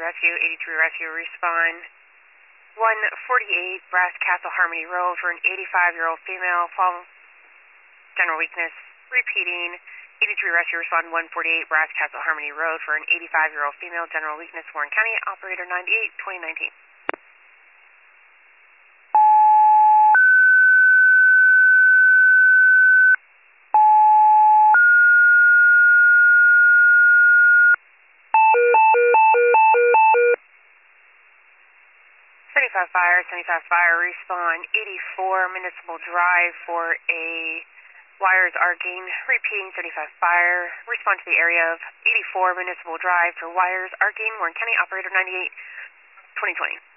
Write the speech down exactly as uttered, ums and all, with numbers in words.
Rescue, eighty-three Rescue, respond. one forty-eight Brass Castle Harmony Road for an eighty-five-year-old female, fall, general weakness, repeating. eighty-three Rescue, respond one forty-eight Brass Castle Harmony Road for an eighty-five-year-old female, general weakness, Warren County, operator ninety-eight, twenty nineteen. seventy-five Fire, seventy-five Fire, respawn eighty-four Municipal Drive for a wires arcing, repeating. seventy-five Fire, respond to the area of eighty-four Municipal Drive for wires arcing, Warren County, operator ninety-eight, twenty twenty.